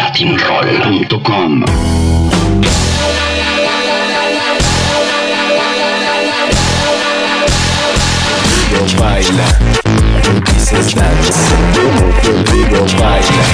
latinroll.com. Baila, dices danza, conmigo baila.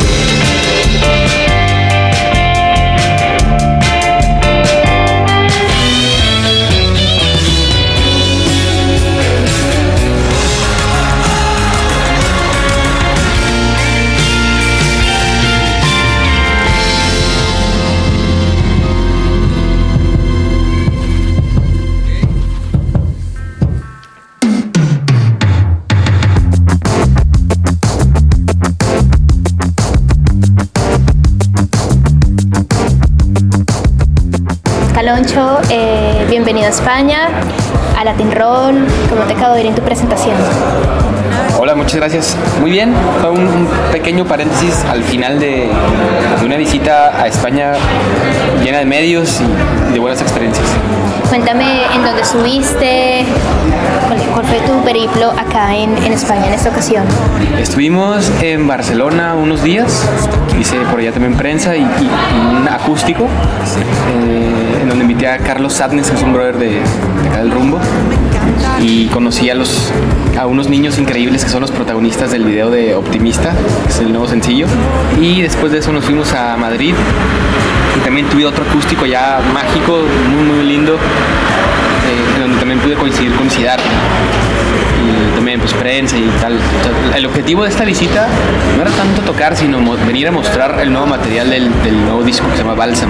Caloncho, bienvenido a España, a Latin Roll. ¿Cómo te acabo de ir en tu presentación? Hola, muchas gracias. Muy bien, fue un pequeño paréntesis al final de una visita a España llena de medios y de buenas experiencias. Cuéntame en dónde estuviste, cuál fue tu periplo acá en España en esta ocasión. Estuvimos en Barcelona unos días, hice por allá también prensa y un acústico, en donde invité a Carlos Sadness, que es un brother de acá del Rumbo, y conocí a unos niños increíbles que son los protagonistas del video de Optimista, que es el nuevo sencillo. Y después de eso nos fuimos a Madrid y también tuve otro acústico ya mágico, muy muy lindo, en donde también pude coincidir con Siddhartha y también pues prensa y tal. O sea, el objetivo de esta visita no era tanto tocar, sino venir a mostrar el nuevo material del nuevo disco que se llama Bálsamo,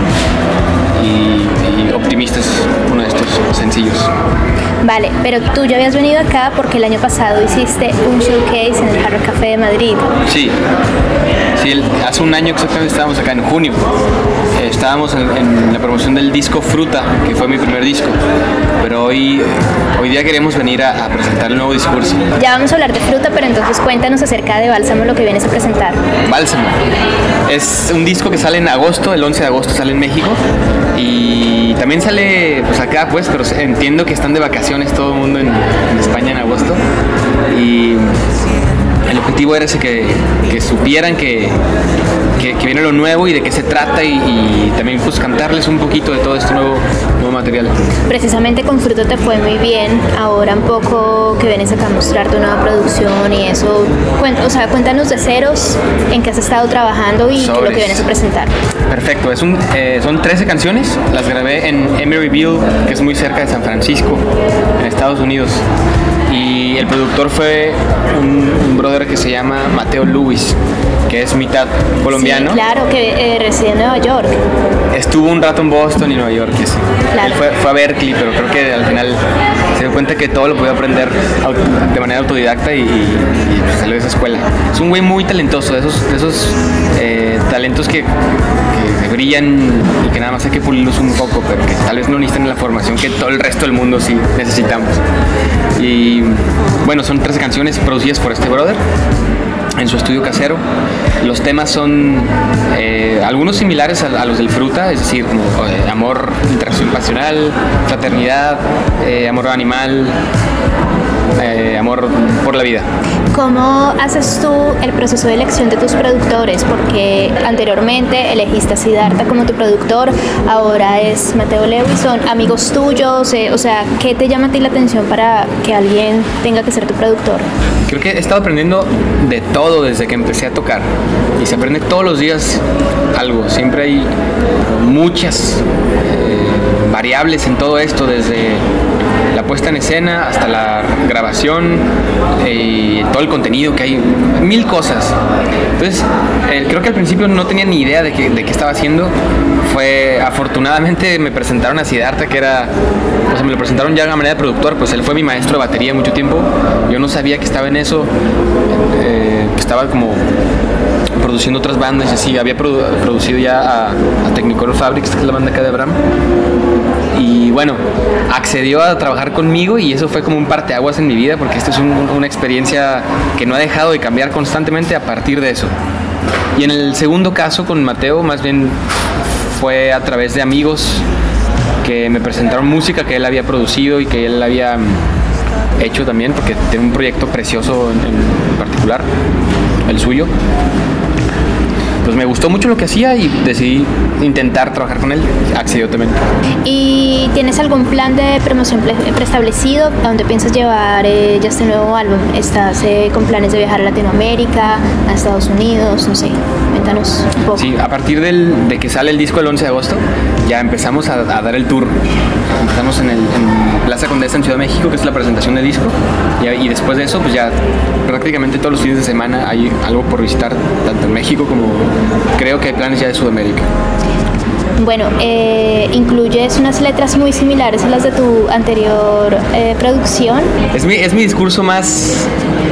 y Optimista es uno de estos sencillos. Vale, pero tú ya habías venido acá porque el año pasado hiciste un showcase en el Hard Rock Café de Madrid. Sí, hace un año exactamente estábamos acá en junio. Estábamos en la promoción del disco Fruta, que fue mi primer disco, pero hoy día queremos venir a presentar el nuevo discurso. Ya vamos a hablar de Fruta, pero entonces cuéntanos acerca de Bálsamo, lo que vienes a presentar. Bálsamo es un disco que sale en agosto, el 11 de agosto sale en México, y también sale pues acá, pues, pero entiendo que están de vacaciones todo el mundo en España en agosto, y el objetivo era ese, que supieran que viene lo nuevo y de qué se trata, y también pues cantarles un poquito de todo este nuevo material. Precisamente con Fruta te fue muy bien, ahora un poco que vienes acá a mostrar tu nueva producción y eso, cuéntanos de ceros, en qué has estado trabajando y lo que vienes a presentar. Perfecto, son 13 canciones, las grabé en Emeryville, que es muy cerca de San Francisco, en Estados Unidos. Y el productor fue un brother que se llama Mateo Luis, que es mitad colombiano. Sí, claro, que reside en Nueva York. Estuvo un rato en Boston y Nueva York, sí. Claro. Él fue a Berkeley, pero creo que al final se dio cuenta que todo lo podía aprender de manera autodidacta y salió de esa escuela. Es un güey muy talentoso, de esos talentos que brillan y que nada más hay que pulirlos un poco, pero que tal vez no necesitan la formación que todo el resto del mundo sí necesitamos. Y bueno, son 13 canciones producidas por este brother en su estudio casero. Los temas son algunos similares a los del Fruta, es decir, como amor, interacción pasional, fraternidad, amor animal, amor por la vida. ¿Cómo haces tú el proceso de elección de tus productores? Porque anteriormente elegiste a Siddhartha como tu productor, ahora es Mateo Lewis, son amigos tuyos, o sea, ¿qué te llama a ti la atención para que alguien tenga que ser tu productor? Creo que he estado aprendiendo de todo desde que empecé a tocar, y se aprende todos los días algo, siempre hay muchas variables en todo esto, desde la puesta en escena hasta la grabación y todo el contenido que hay, mil cosas. Entonces creo que al principio no tenía ni idea de qué estaba haciendo. Afortunadamente me presentaron a Siddhartha, que era, o sea, me lo presentaron ya de manera de productor, pues él fue mi maestro de batería mucho tiempo. Yo no sabía que estaba en eso, que estaba como produciendo otras bandas y así. Había producido ya a Technicolor Fabrics, que es la banda acá de Abraham. Y bueno, accedió a trabajar conmigo y eso fue como un parteaguas en mi vida, porque esta es una experiencia que no ha dejado de cambiar constantemente a partir de eso. Y en el segundo caso con Mateo, más bien fue a través de amigos que me presentaron música que él había producido y que él había hecho también, porque tiene un proyecto precioso en particular, el suyo. pues me gustó mucho lo que hacía y decidí intentar trabajar con él. Accedió también. ¿Y tienes algún plan de promoción preestablecido a dónde piensas llevar ya este nuevo álbum? ¿Estás con planes de viajar a Latinoamérica, a Estados Unidos? No sé, cuéntanos un poco. Sí, a partir de que sale el disco el 11 de agosto, ya empezamos a dar el tour. Empezamos en Plaza Condesa en Ciudad de México, que es la presentación del disco, y después de eso, pues ya prácticamente todos los fines de semana hay algo por visitar, tanto en México como creo que hay planes ya de Sudamérica. Bueno, incluyes unas letras muy similares a las de tu anterior producción. Es mi discurso más...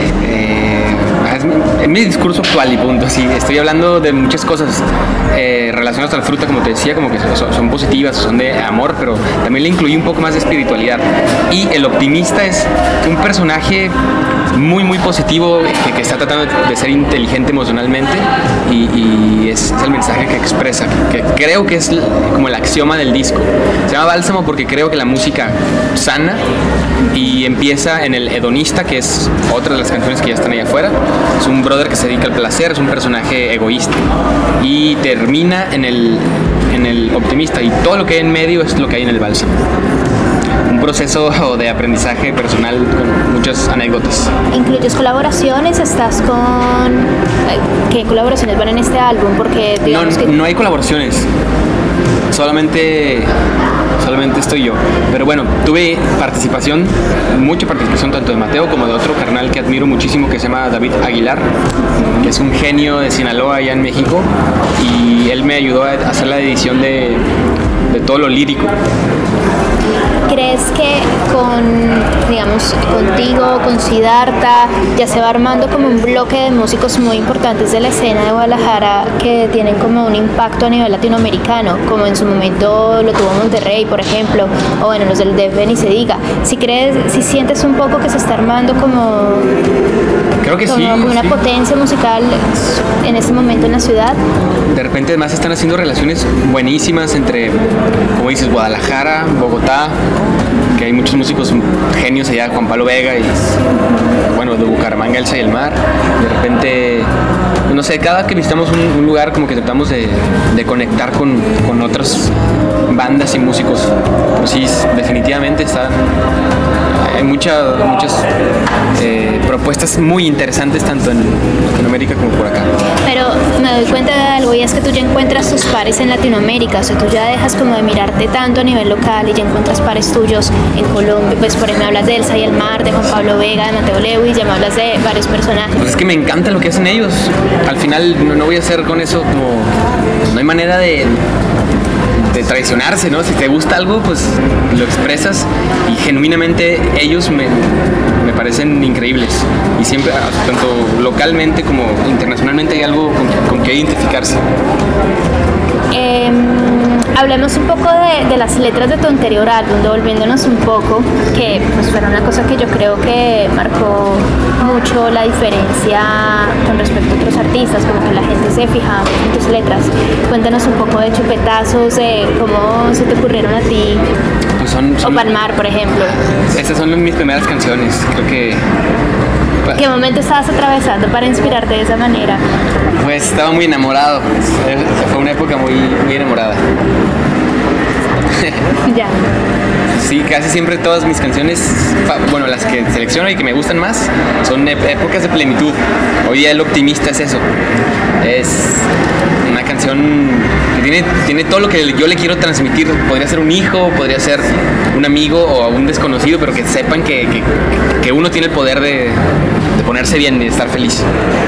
es mi discurso actual y punto. Sí, estoy hablando de muchas cosas relacionadas a la fruta, como te decía, como que son positivas, son de amor, pero también le incluí un poco más de espiritualidad. Y el optimista es un personaje muy muy positivo que está tratando de ser inteligente emocionalmente y es el mensaje que expresa, que creo que es como el axioma del disco. Se llama Bálsamo porque creo que la música sana y empieza en el hedonista, que es otra de las canciones que ya están ahí afuera. Es un brother que se dedica al placer, es un personaje egoísta, y termina en el optimista, y todo lo que hay en medio es lo que hay en el bálsamo. Un proceso de aprendizaje personal con muchas anécdotas. ¿Incluyes colaboraciones? ¿Estás con...? ¿Qué colaboraciones van en este álbum? Porque digamos no hay colaboraciones. Solamente estoy yo. Pero bueno, tuve mucha participación tanto de Mateo como de otro carnal que admiro muchísimo, que se llama David Aguilar, que es un genio de Sinaloa allá en México, y él me ayudó a hacer la edición de todo lo lírico. ¿Crees que contigo, con Siddhartha, ya se va armando como un bloque de músicos muy importantes de la escena de Guadalajara que tienen como un impacto a nivel latinoamericano, como en su momento lo tuvo Monterrey, por ejemplo, o bueno, los del DF ni se diga? Si sientes un poco que se está armando como... Creo que como una potencia musical en este momento en la ciudad. De repente además están haciendo relaciones buenísimas entre, como dices, Guadalajara, Bogotá, que hay muchos músicos genios allá, Juan Pablo Vega y bueno, de Bucaramanga, Elsa y el Mar. De repente, no sé, cada que visitamos un lugar como que tratamos de conectar con otras bandas y músicos. Pero sí, definitivamente hay muchas propuestas muy interesantes tanto en Latinoamérica como por acá. Pero me doy cuenta de algo, y es que tú ya encuentras tus pares en Latinoamérica, o sea, tú ya dejas como de mirarte tanto a nivel local y ya encuentras pares tuyos en Colombia. Pues por ahí me hablas de Elsa y el Mar, de Juan Pablo Vega, de Mateo Lewis, ya me hablas de varios personajes. Pues es que me encanta lo que hacen ellos. Al final no voy a hacer con eso como... No hay manera de traicionarse, ¿no? Si te gusta algo, pues lo expresas, y genuinamente ellos me parecen increíbles, y siempre, tanto localmente como internacionalmente, hay algo con que identificarse. Hablemos un poco de las letras de tu anterior álbum, devolviéndonos un poco, que pues fueron una cosa que yo creo que marcó mucho la diferencia con respecto a otros artistas, como que la gente se fijaba en tus letras. Cuéntanos un poco de Chupetazos, de cómo se te ocurrieron a ti, Pues o Palmar, por ejemplo. Estas son mis primeras canciones, creo que... ¿Qué momento estabas atravesando para inspirarte de esa manera? Pues estaba muy enamorado, fue una época muy, muy enamorada. Ya. Sí, casi siempre todas mis canciones, bueno, las que selecciono y que me gustan más, son épocas de plenitud. Hoy día El Optimista es eso. Es una canción que tiene todo lo que yo le quiero transmitir. Podría ser un hijo, podría ser un amigo o un desconocido, pero que sepan que uno tiene el poder de ponerse bien y de estar feliz.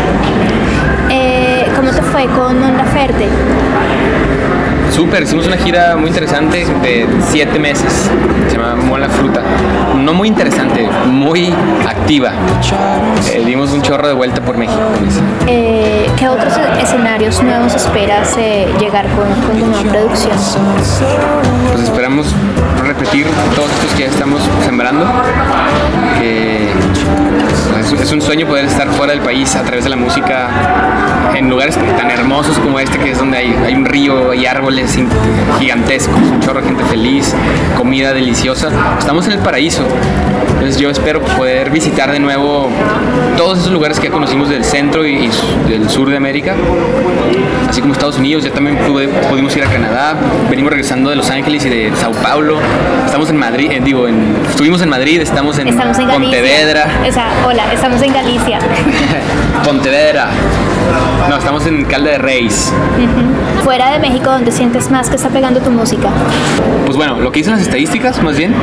¿Cómo te fue con Mon Laferte? Súper, hicimos una gira muy interesante de 7 meses, se llama Mon la Fruta. No muy interesante, muy activa. Dimos un chorro de vuelta por México con eso. ¿Qué otros escenarios nuevos esperas llegar con tu nueva producción? Pues esperamos repetir todos estos que ya estamos sembrando, que Es un sueño poder estar fuera del país a través de la música, en lugares tan hermosos como este, que es donde hay un río, hay árboles gigantescos, un chorro de gente feliz, comida deliciosa. Estamos en el paraíso. Entonces yo espero poder visitar de nuevo todos esos lugares que ya conocimos del centro y del sur de América, así como Estados Unidos. Ya también pudimos ir a Canadá, venimos regresando de Los Ángeles y de Sao Paulo. Estamos en Madrid, estuvimos en Madrid, estamos en Pontevedra. Hola, estamos en Galicia. Pontevedra. No, estamos en Calda de Reis. Fuera de México, ¿dónde sientes más que está pegando tu música? Pues bueno, lo que dicen las estadísticas, más bien,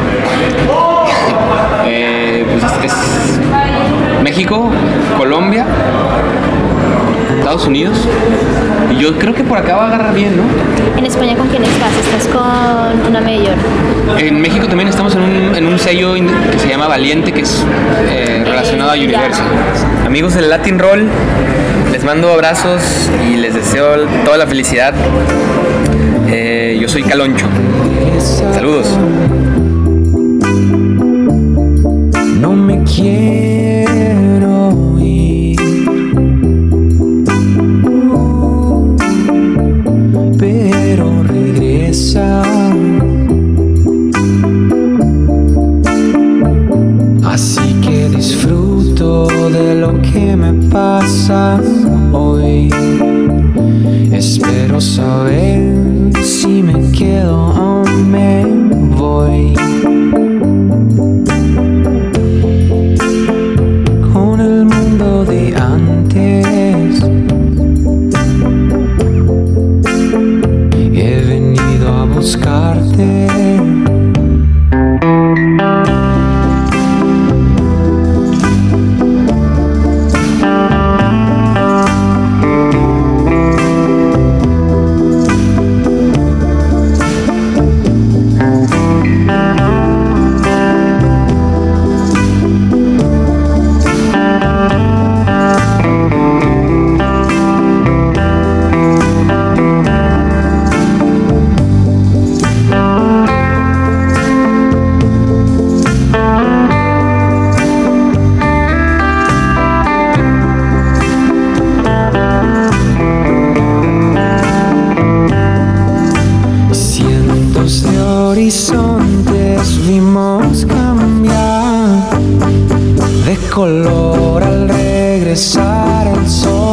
pues es México, Colombia, Estados Unidos, y yo creo que por acá va a agarrar bien, ¿no? ¿En España con quién estás? ¿Estás con una mayor? En México también estamos en un sello que se llama Valiente, que es relacionado a Universal. Amigos del Latin Roll, les mando abrazos y les deseo toda la felicidad. Yo soy Caloncho. Saludos. No me quiero ir, pero regresa. Así que disfruto de lo que me pasa hoy. Espero saber si me quedo o me voy. Con el mundo de antes he venido a buscarte. Horizontes vimos cambiar de color al regresar el sol.